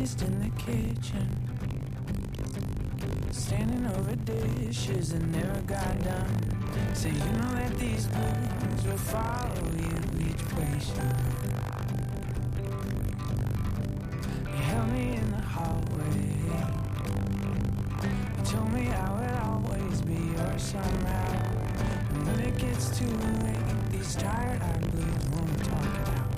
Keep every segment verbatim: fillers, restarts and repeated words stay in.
raised in the kitchen, standing over dishes that never got done. So you know that these blues will follow you each place you go. You held me in the hallway, you told me I would always be yours somehow. And when it gets too late, these tired-eyed blues won't talk it out.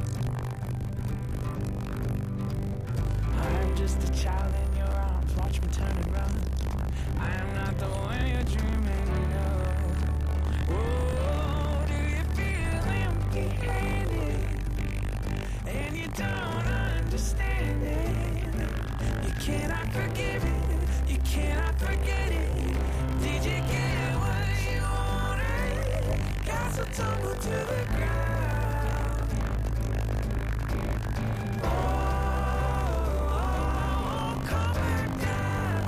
I'm just a child in your arms, watch me turn and run. I am not the one you're dreaming of. Oh, do you feel empty-handed and you don't understand it? You cannot forgive it, you cannot forget it. Did you get what you wanted? Castle tumble to the ground. Oh, come back down.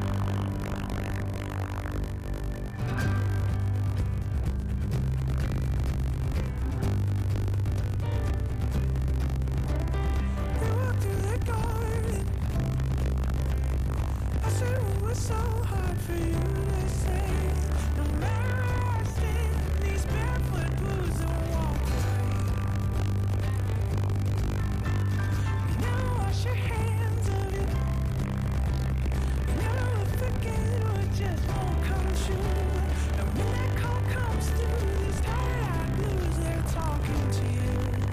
We walked through the garden. I said it was so hard for you to say. No matter where I stand, these barefoot boots don't walk away. You never wash your hands of it. You never will forget what just won't come true. And when that call comes through, these tired-eyed blues, they're talking to you.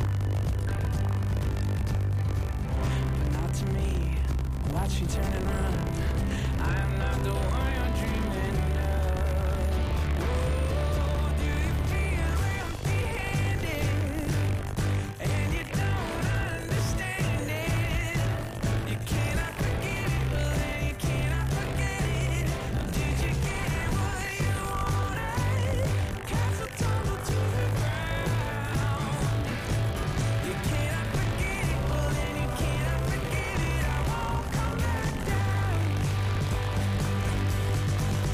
But not to me. Watch you turn and run. I'm not the one you're dreaming of. Oh, do you feel empty-handed and you don't understand it? You cannot forget it, but then you cannot forget it. Did you get what you wanted? Castle tumble to the ground. You cannot forget it, but then you cannot forget it. I won't come back down.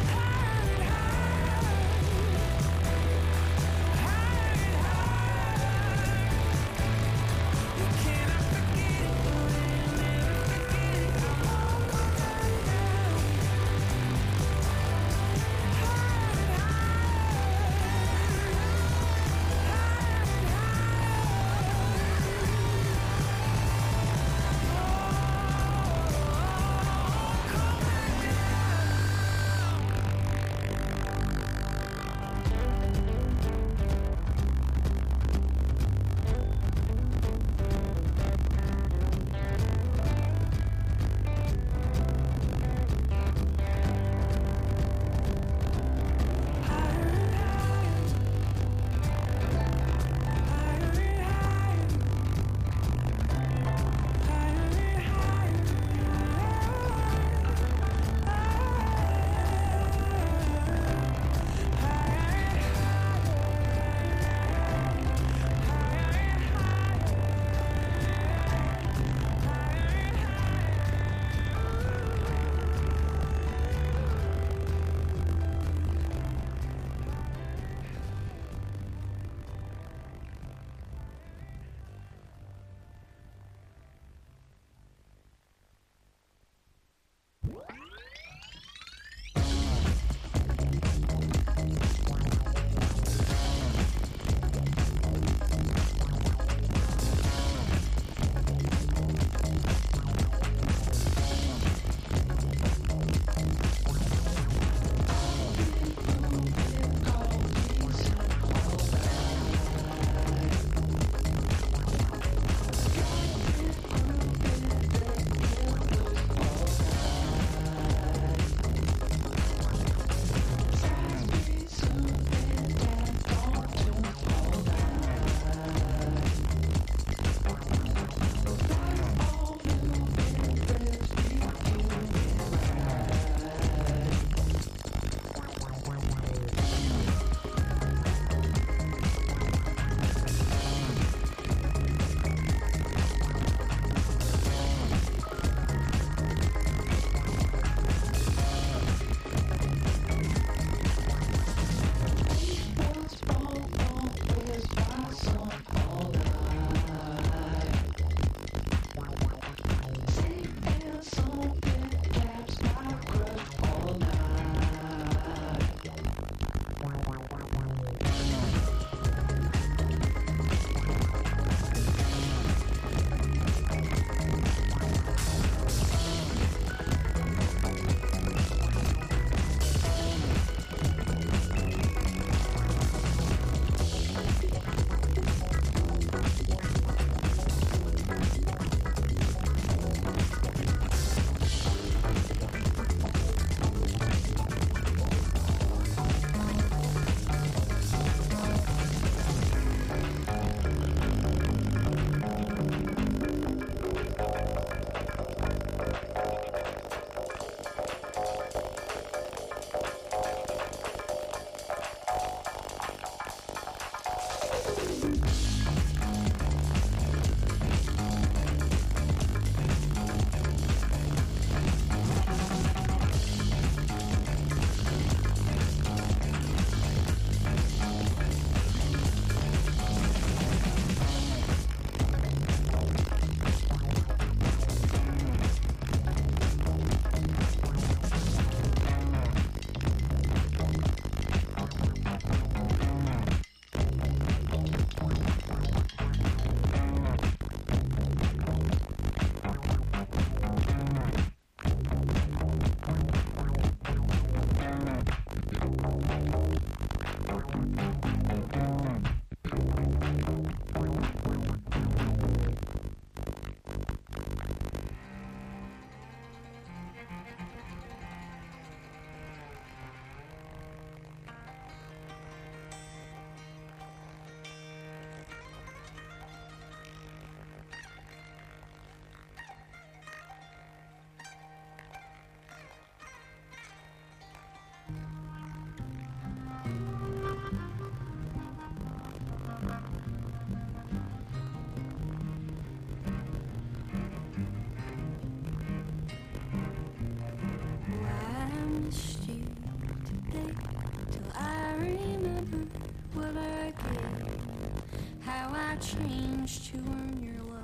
changed to earn your love?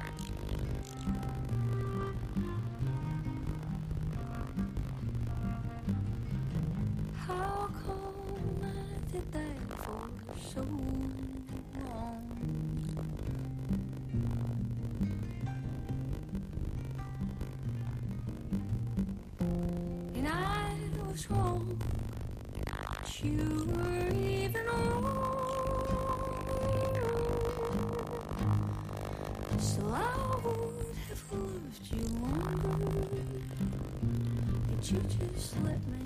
How come I did that for so long? And I was wrong, but you were even wrong. So I would have loved you longer, but you just let me.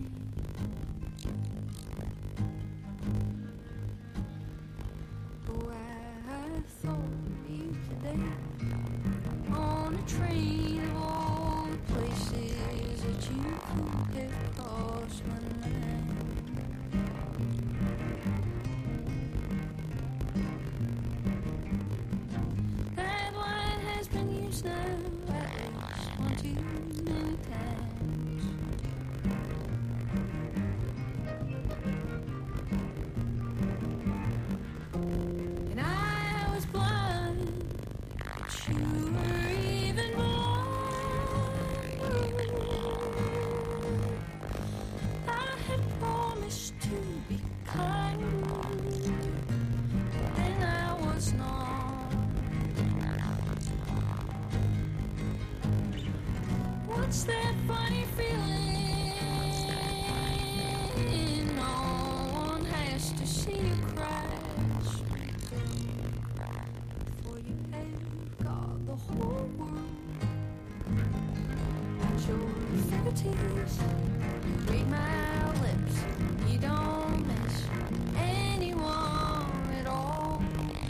Oh, I thought of you today on a train of all the places that you could have crossed my mind. That line has been used now at least one too many times. And I was blind, but you were even more. I had promised to be kind, and I was not. What's that funny feeling? No one has to see you crash before you have got the whole world at your fingertips. Read my lips, you don't miss anyone at all.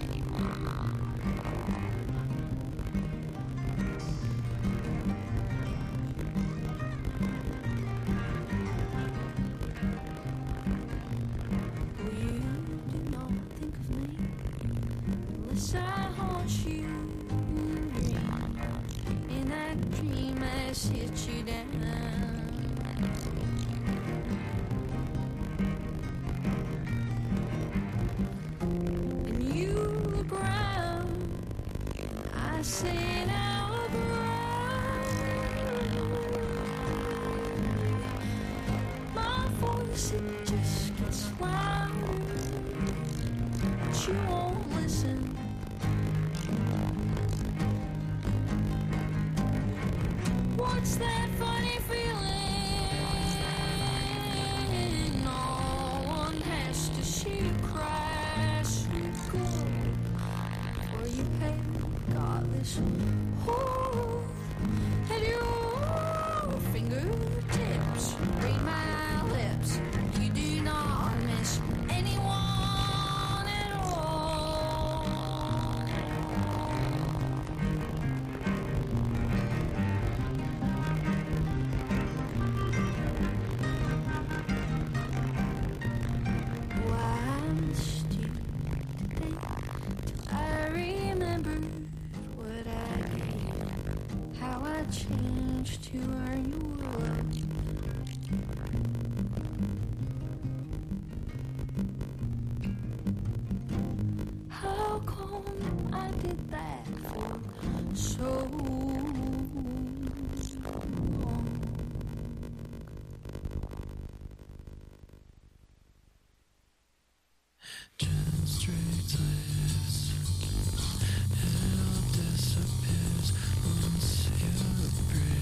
Oh, you do not think of me unless I haunt you in a dream. In that dream I sit you down. And you look around, I say now around. My voice, it just gets louder, but you won't listen. What's that funny feeling? No one has to see you crash and go, or you have got this hold at your fingertips. Read my lips, you do not miss anyone at all. Why I missed you today, I remembered what I did, how I changed to earn your love. How come I did that for so long? Strict lives, it all disappears once you breathe.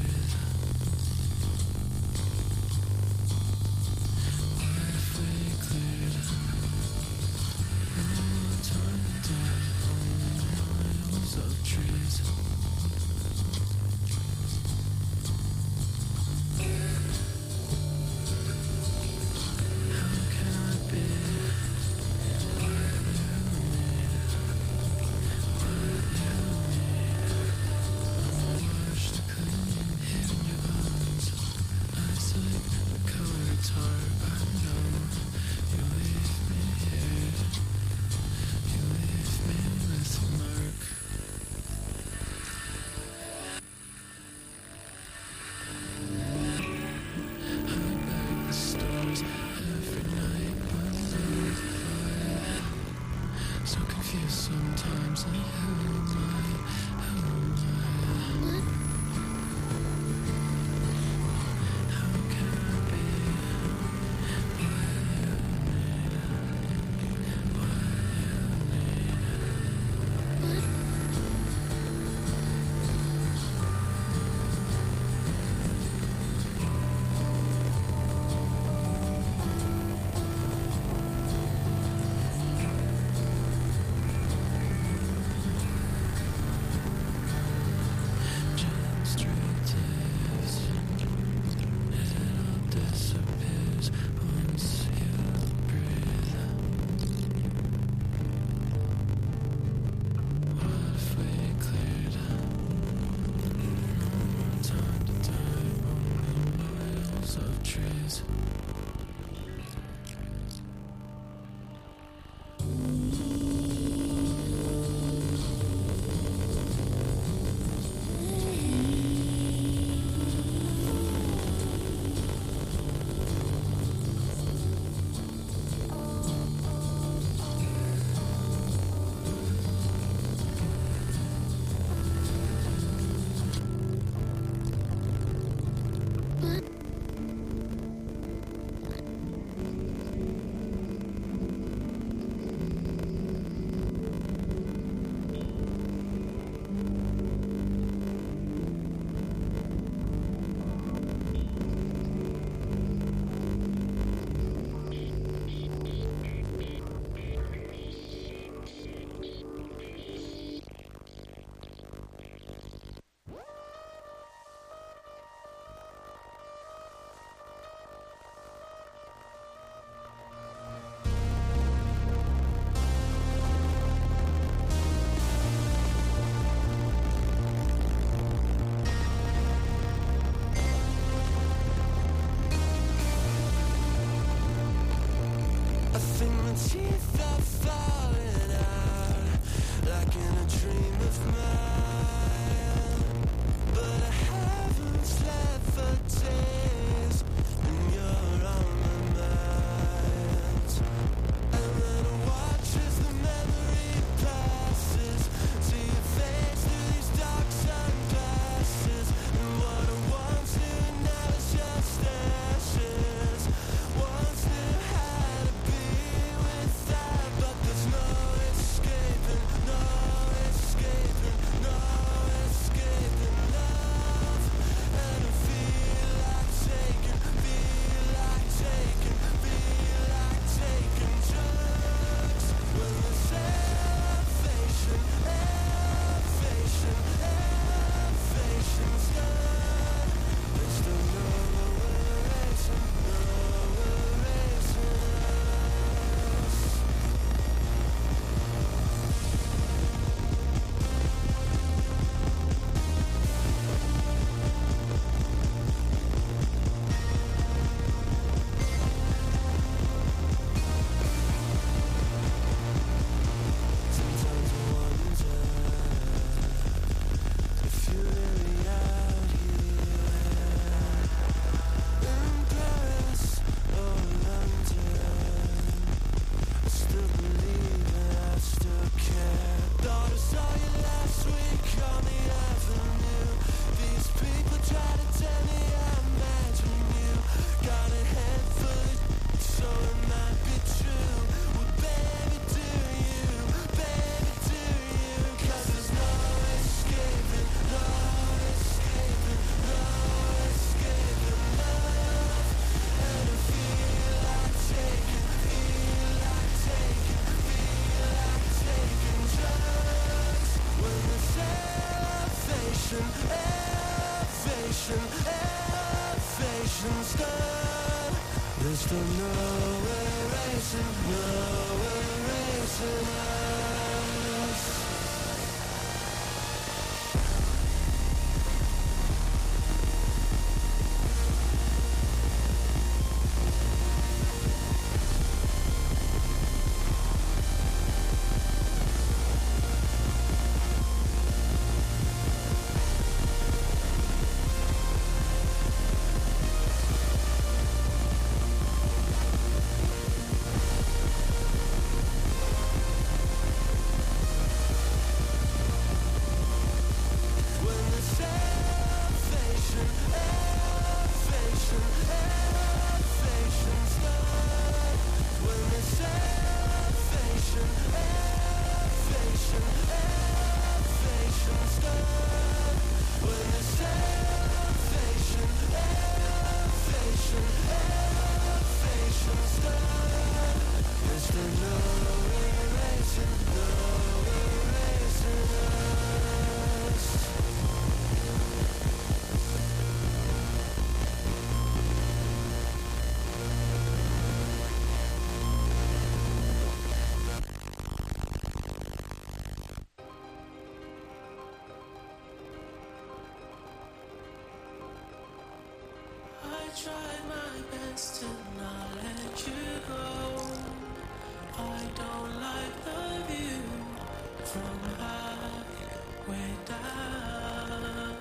tried my best to not let you go. I don't like the view from halfway down.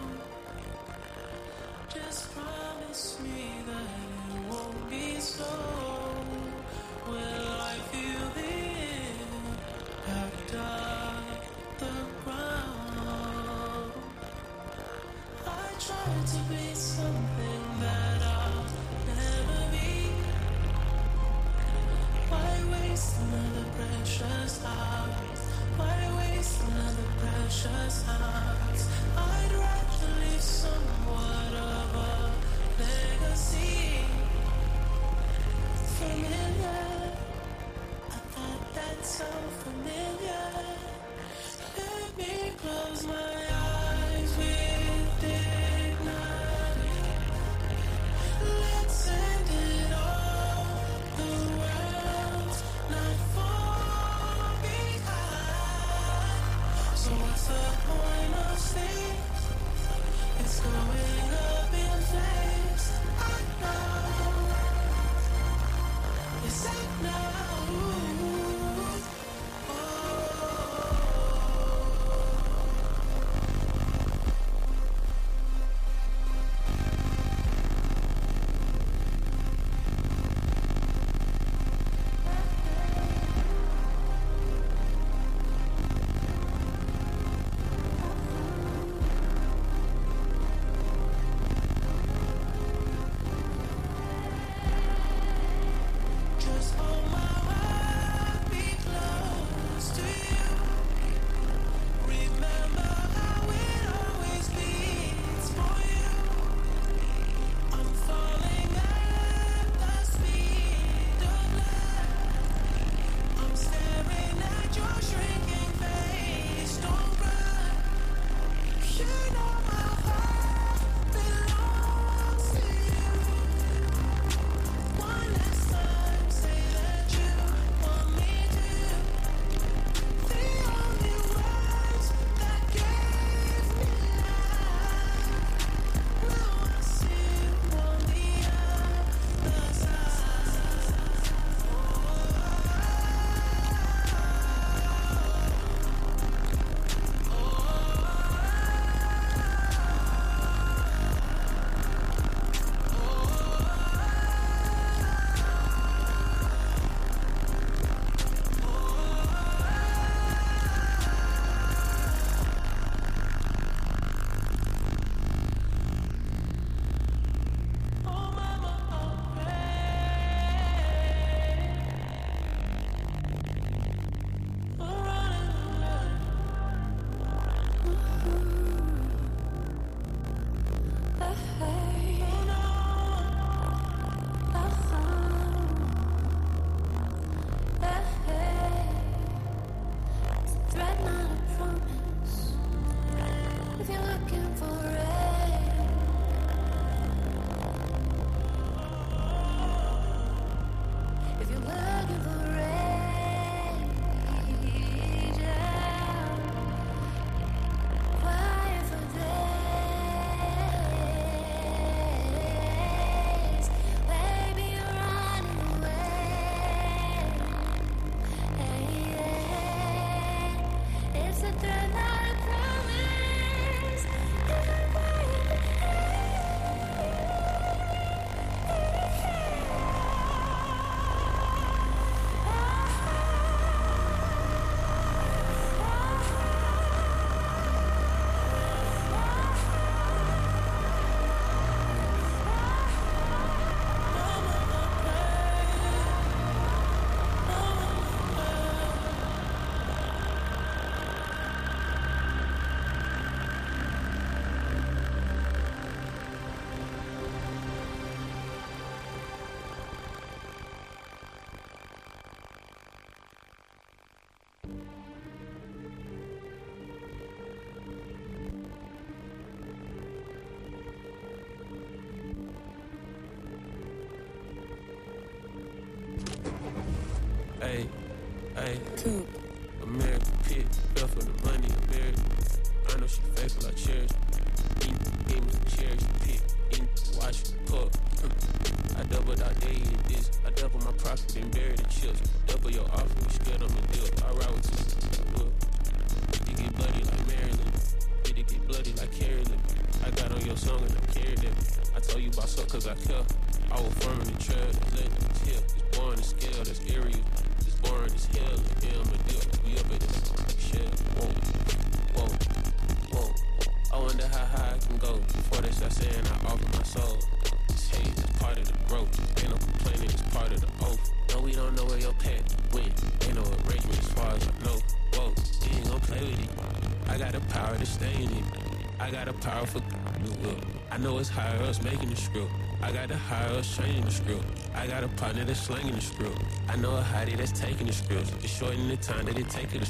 Just promise me that it won't be so. Will I feel the impact of the ground? I tried to be something that I'll never be. Why waste another precious hours? Why waste another precious hours? I'd rather leave somewhat of a legacy. Familiar, I thought that sound familiar. Let me close my eyes with dignity. Let's end it all. The world's not far behind. So what's the point of staying? It's going up in flames. I know. Yes, I know. Just hold my heart, be close to you. Remember how it always beats for you. I'm falling at the speed of light. I'm staring at your shrinking face. Don't run. You know my heart belongs to you. One last time, say that you want me to. The only words that gave me life. Now I see on the other side. Oh mama, oh pray. Oh running away. Hey, Oh no. hey, it's a threat, not a promise. If you're looking for rain, if you're looking for rain, yeah. Quiet for days, baby, you're running away. It's a threat, not a promise. If you're quiet for Hey, hey, American pit, fell for the money, American. I know she fake like cherish. Eat, eat, cherish, pit, eat, watch, pull. gave you this. I double my profit and bury the chips. Double your offer, you scared I'm a deal. I ride with you. Look, it get bloody like Maryland. It get bloody like Carolyn. I got on your song and I carried it. I told you about something cause I care. I was forming the trail, that's letting them tell. It's boring to scale, that's area. It's boring as hell. Yeah, I'm a deal. We up at this shell. Whoa, whoa, whoa. I wonder how high I can go. Before they start saying I offer my soul. This hate is part of the growth. Ain't no complaining, it's part of the oath. No, we don't know where your path went. Ain't no arrangement as far as I know. Whoa, you ain't gon' play with it. I got the power to stay in it. I got a power for look. I know it's higher us making the script. I got the higher us changing the script. I got a partner that's slanging the script. I know a hottie that's taking the script. It's shortening the time that it take it.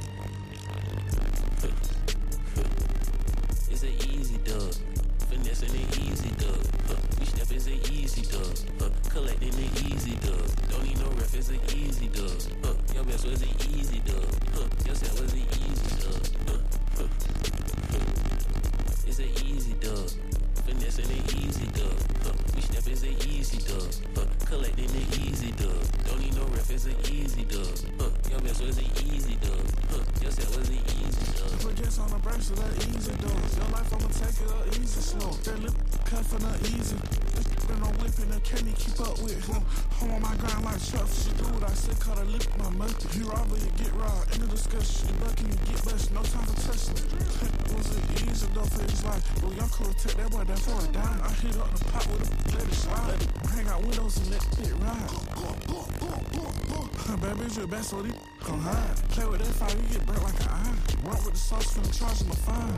It's an easy dub. Finessing an easy dub. Uh, we step is an easy dub. Uh, collecting an easy dub. Don't need no ref, it's an easy dub. Uh, your best was an easy dub. Uh, your set was an easy dub. Uh, uh, uh, it's an easy dub. Finessing an easy dub. Uh, we step is an easy dub. Uh, collecting an easy dub. Don't need no ref, it's an easy dub. Uh, your best was an easy dub. Uh, your set was an easy dub. Put gas on the brakes of that easy dub. Your life, I'ma take it up easy slow. That lip cut for not easy. Been on whipping the candy keep up with. Huh? I'm on my grind like Chuck. She do what I say, cut her lip my mouth. You robber, you get robbed. End of discussion. You bucking, you get bust. No time for testing. It was an easy though for his life. Well, young could take that boy down for a dime. I hit up the pot with a let it slide. Hang out windows and let it ride. Baby, it's your best, so these gon' hide. Play with that fire, you get burnt like an eye. Run with the sauce from the charge of my fine.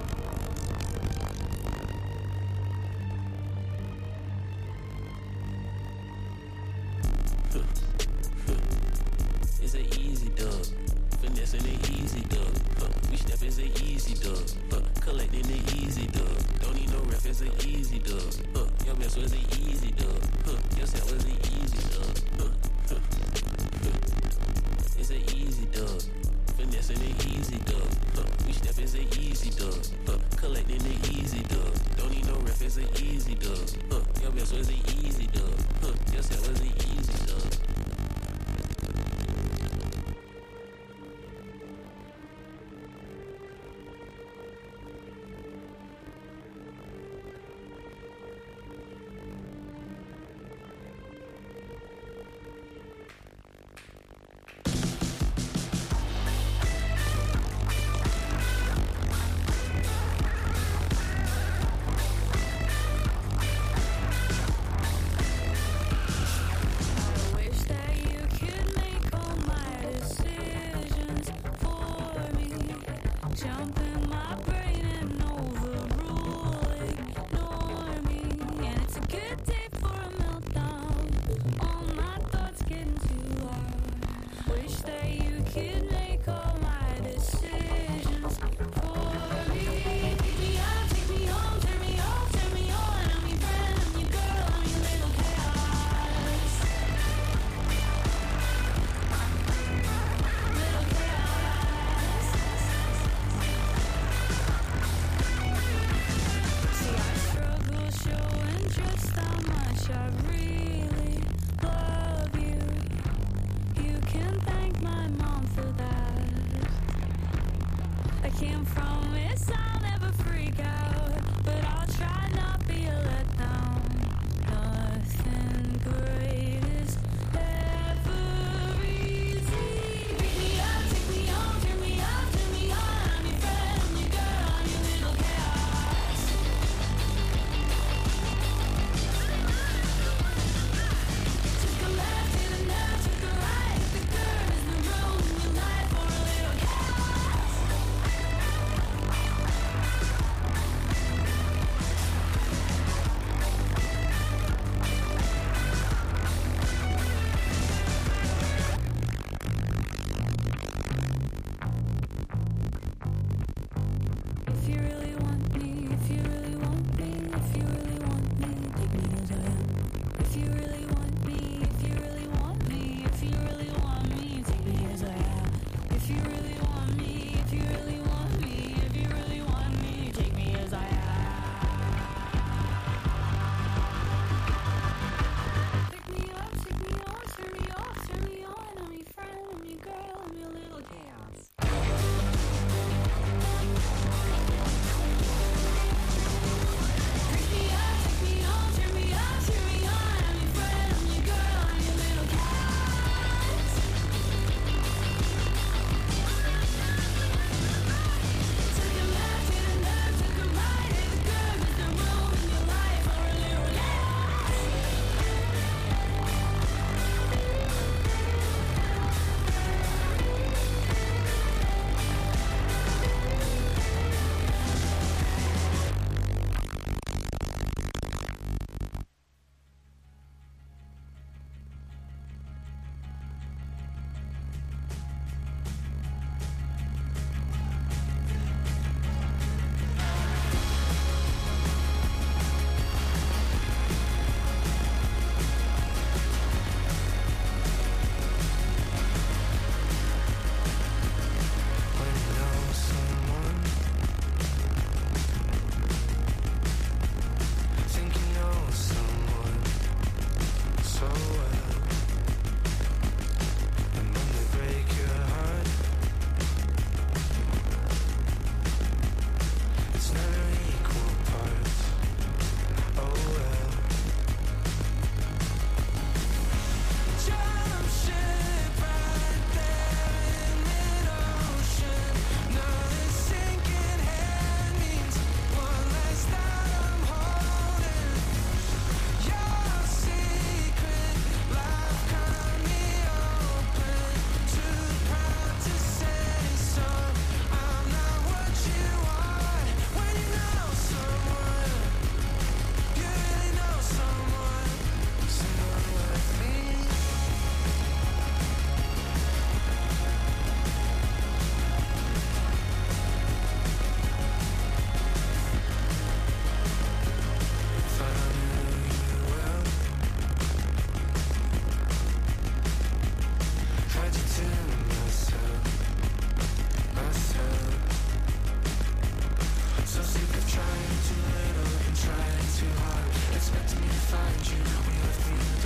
It's an easy dub. Finessing an easy dub. Uh, we step is an easy dub. Uh, collecting an easy dub. Don't need no ref, it's an easy dub. Uh, your best was an easy dub. Uh, your set was an easy dub. Uh, uh, uh, it's an easy dub. Finessing an easy dub. Uh, we step is an easy dub. Uh, collecting an easy dub. Don't need no ref, it's an easy dub. Uh, your best was an easy dub. Uh, your set was an easy dub.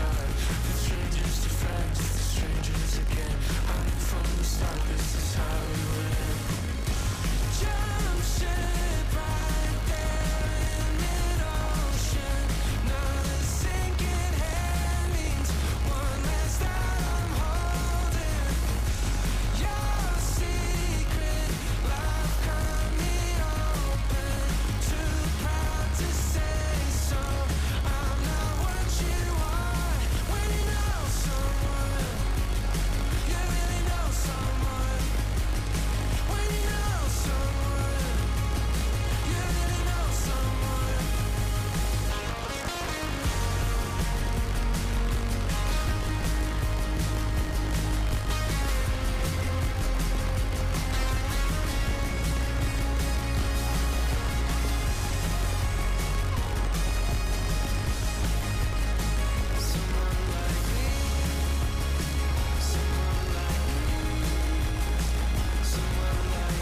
start. The strangers to friends, the strangers again. I knew from the start this is how we win. Jump ship right there in mid-ocean. Now the sinking hand means one less that I'm holding. Your secret life cut me open. Too proud to say so. I'm not what you want. When you know someone, you really know someone. When you know someone, you really know someone. Someone like me, someone like me, someone like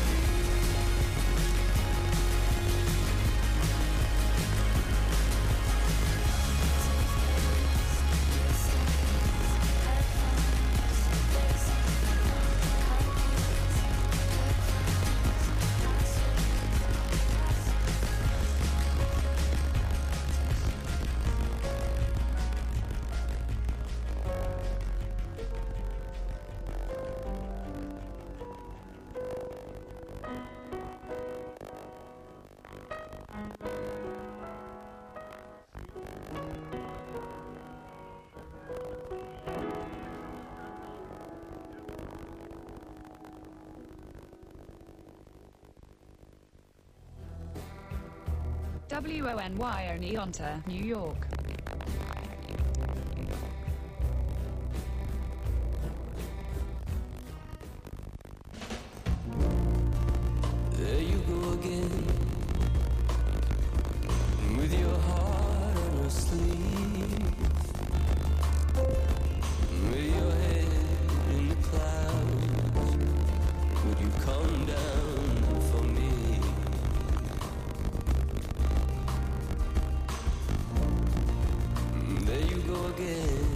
W O N Y Oneonta, New York. There you go again, with your heart on your sleeve, with your head in the clouds. Would you come down for me? There you go again,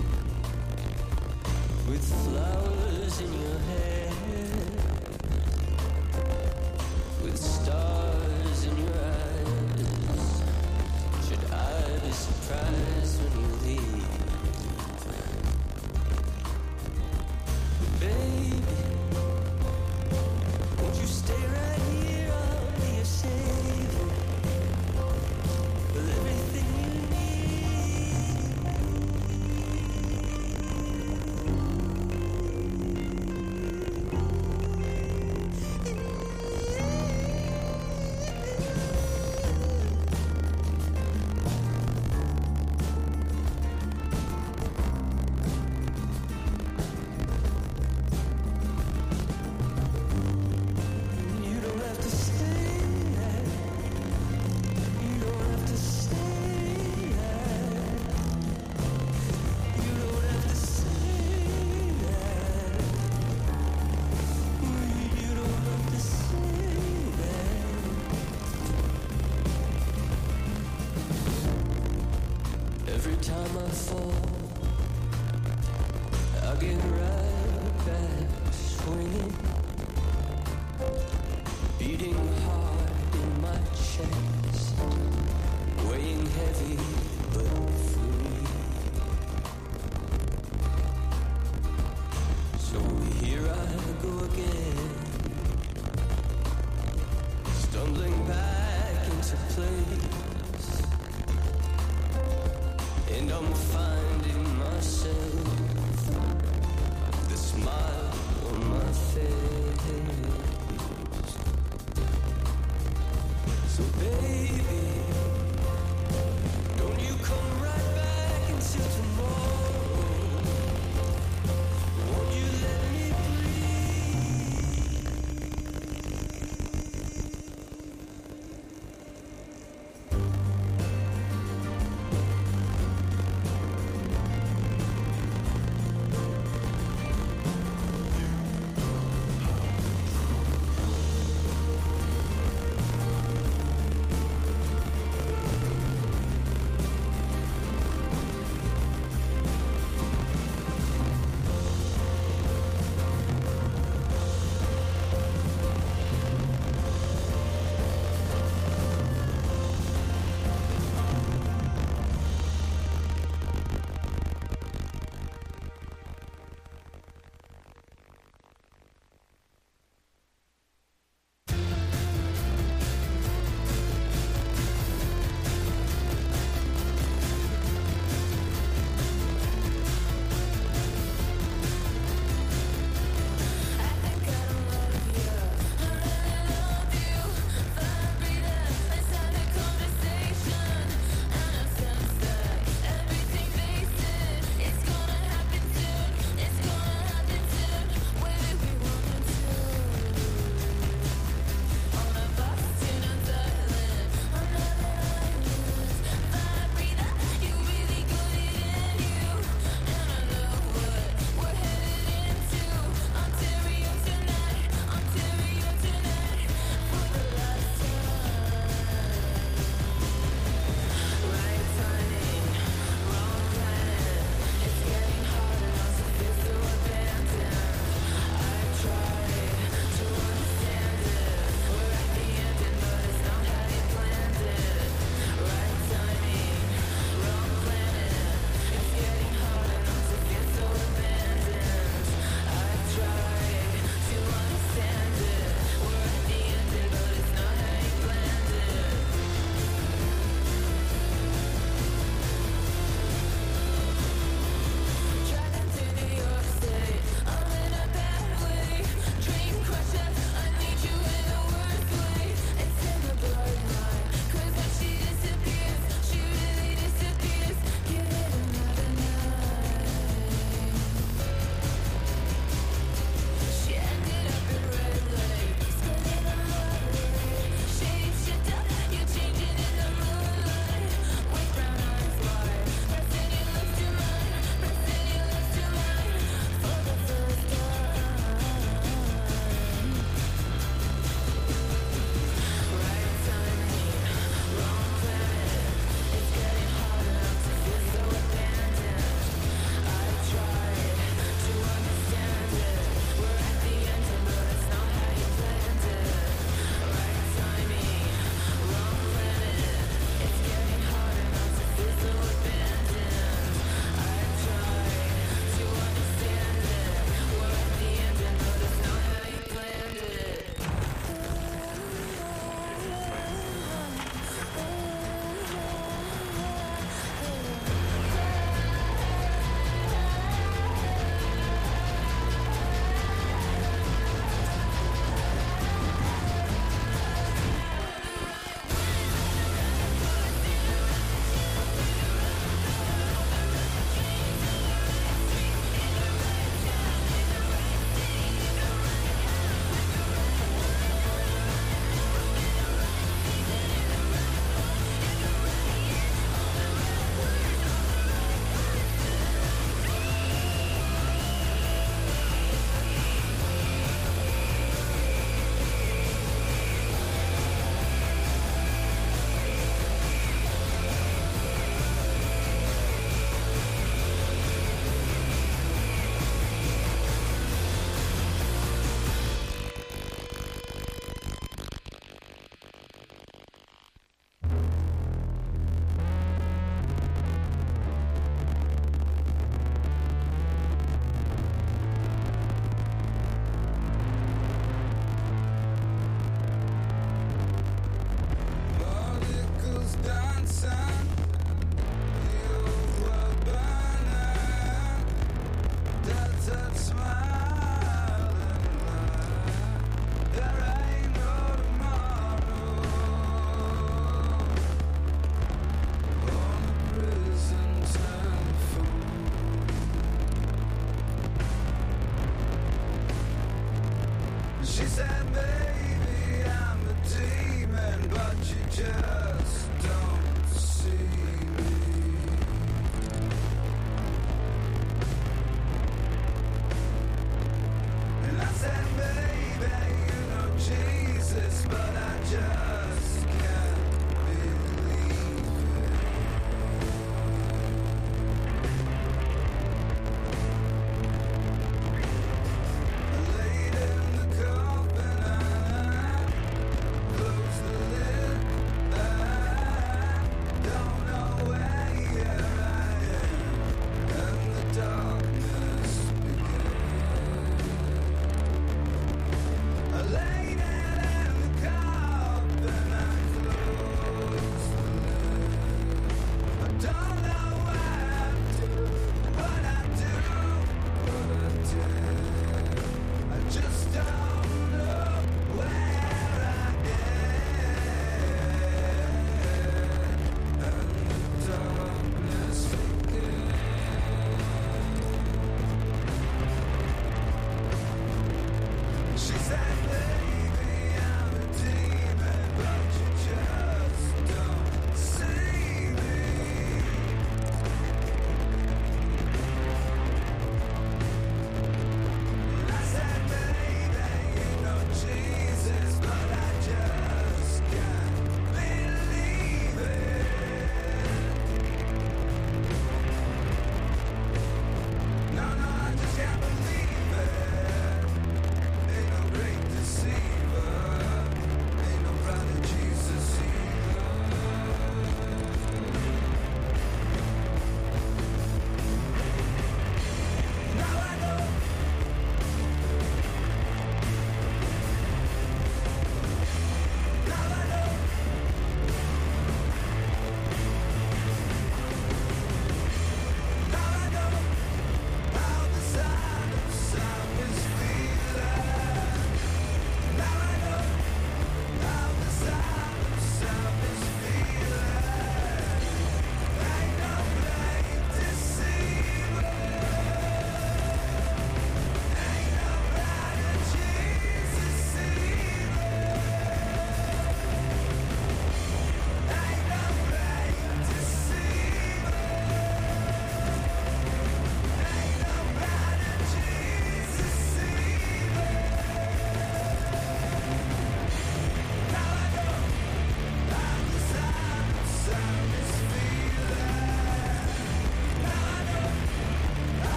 with flowers in your hair, with stars in your eyes. Should I be surprised when you leave? Baby, won't you stay right here? I'll be your savior, with everything you You don't have to stay there. You don't have to stay there. You don't have to stay there. You don't have to stay there. Every time I fall, I get right back swinging, beating hard in my chest, weighing heavy but free. So here I go again, stumbling back into place, and I'm finding myself, the smile on my face. So baby, don't you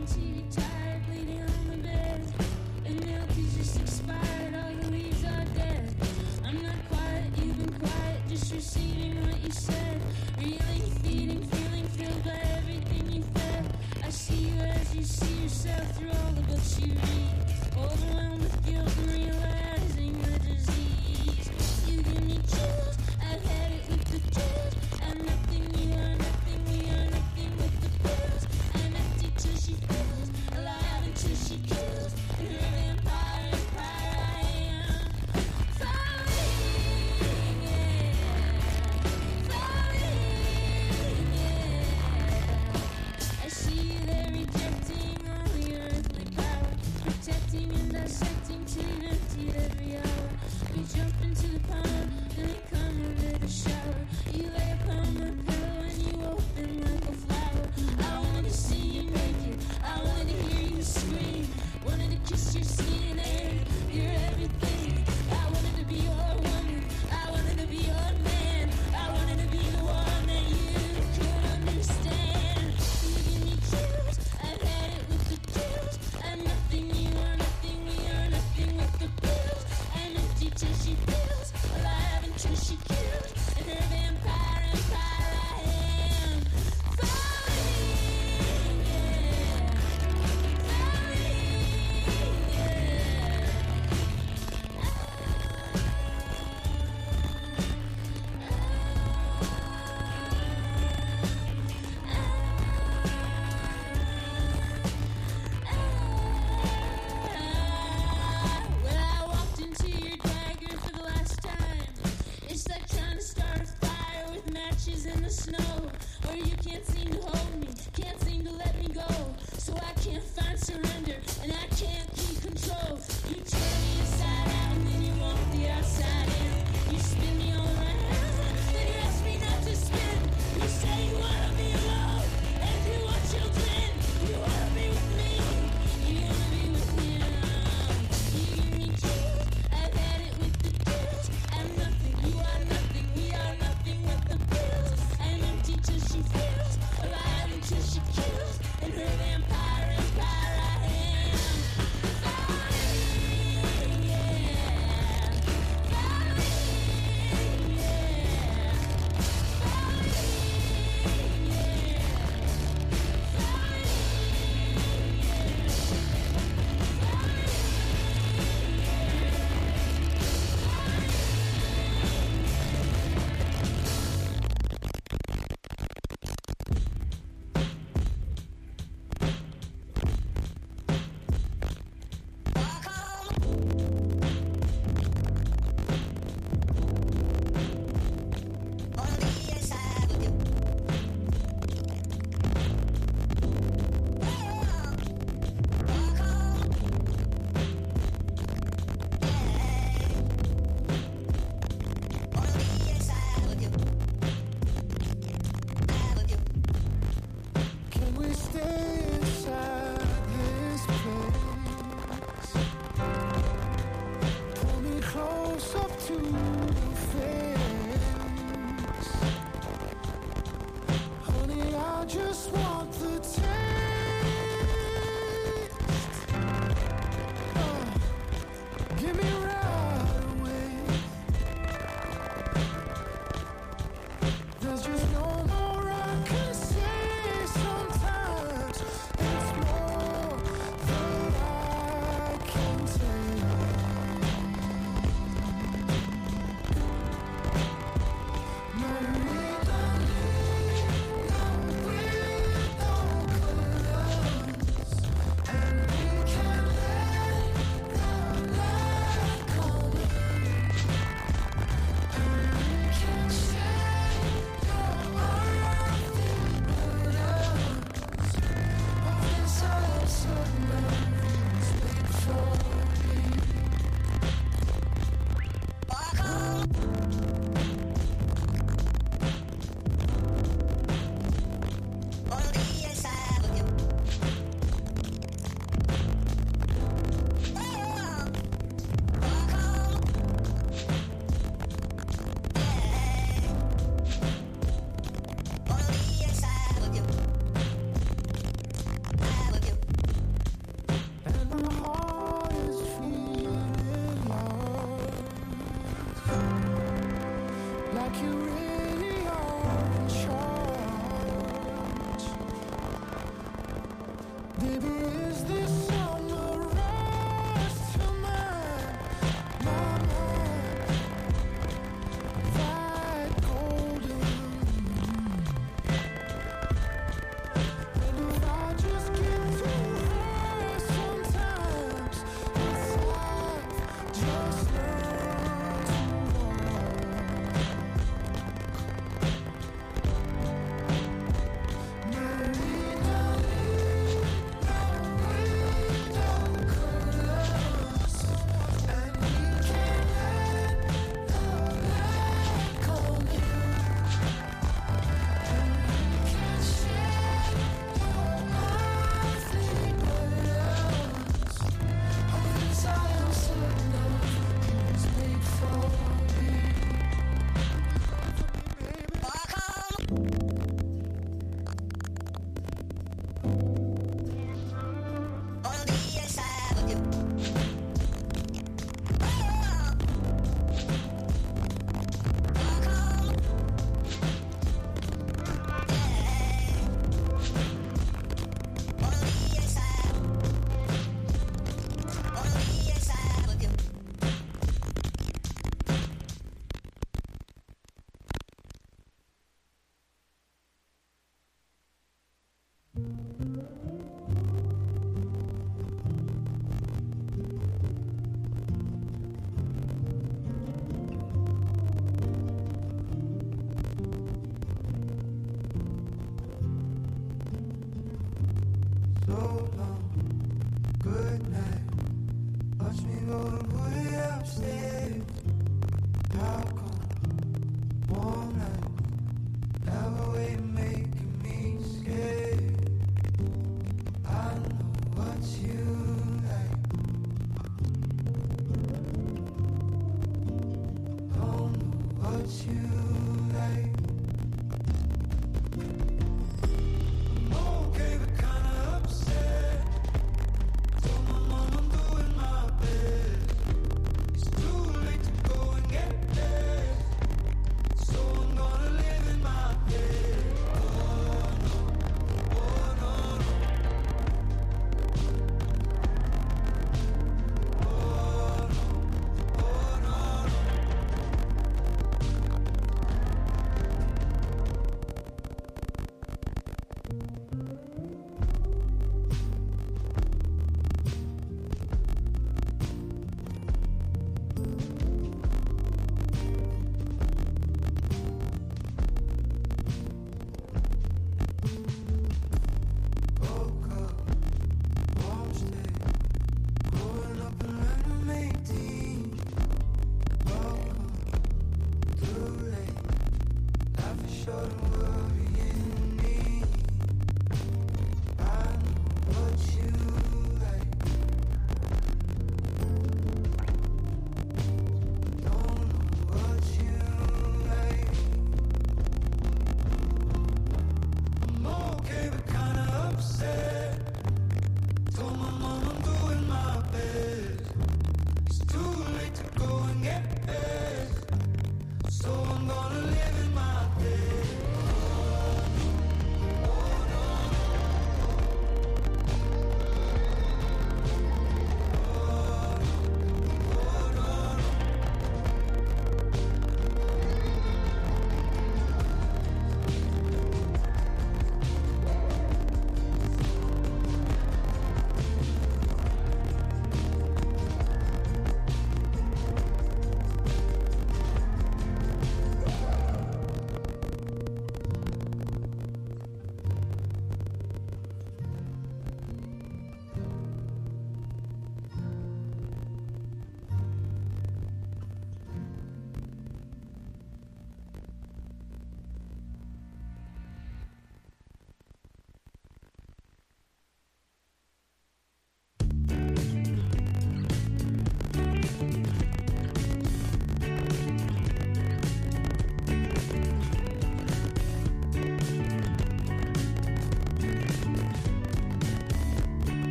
till you're tired, bleeding on the bed. The milk is just expired, all the leaves are dead. I'm not quiet, you've been quiet, just receiving what you said. Reeling, feeding, feeling filled by everything you fed. I see you as you see yourself through all the books you read. Overwhelmed with guilt and realizing the disease. You give me chills, I've had it with the chills. I'm nothing, you are nothing, we are nothing with the pills. I'm empty till she fills, alive until she kills. And her vampire empire I am. Falling, yeah. Falling, yeah. I see you there rejecting all your earthly power, protecting and dissecting till you've emptied every hour. You jump into the pond, then you come under the shower. You lay upon the pillow and you open like a flower. I wanted to see you naked, I wanted to hear you scream. Wanted to kiss your skin and you're everything. I wanted to be your woman, I wanted to be your man. I wanted to be the one that you could understand. You give me chills, I've had it with the chills. I'm nothing, you are nothing, we are nothing with the pills. I'm empty till she fills, alive until she kills. And her vampire empire I am. Falling, yeah. Falling, When I walked into your dagger for the last time, it's like trying to start a fire with matches in the snow. Or you can't seem to hold me, can't seem to let me go. So I can't find surrender, and I can't keep control. You turn me inside out, and then you want the outside in. You spin me all around, then you ask me not to spin. You say you wanna be alone, and you want children. You wanna be with me, you wanna be with him. You give me chills, I've had it with the chills. I'm nothing, you are nothing, we are nothing with the pills. I'm empty till she fills, alive until she kills. And her vampire empire I am. Falling, yeah. Falling, yeah. Falling, Can we stay inside this place? Pull me close up to the face. Honey, I just want the taste. Uh, give me right away. There's just no more I can say. Sometimes it's more than I can take. Marita,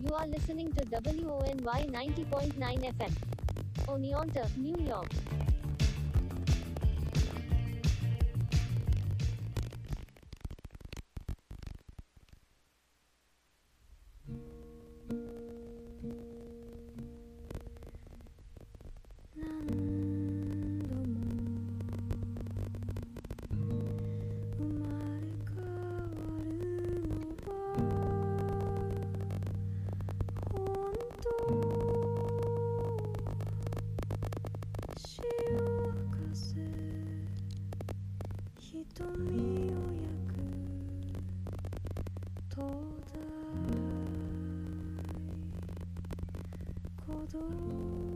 You are listening to W O N Y ninety point nine F M. Oneonta, New York. Oh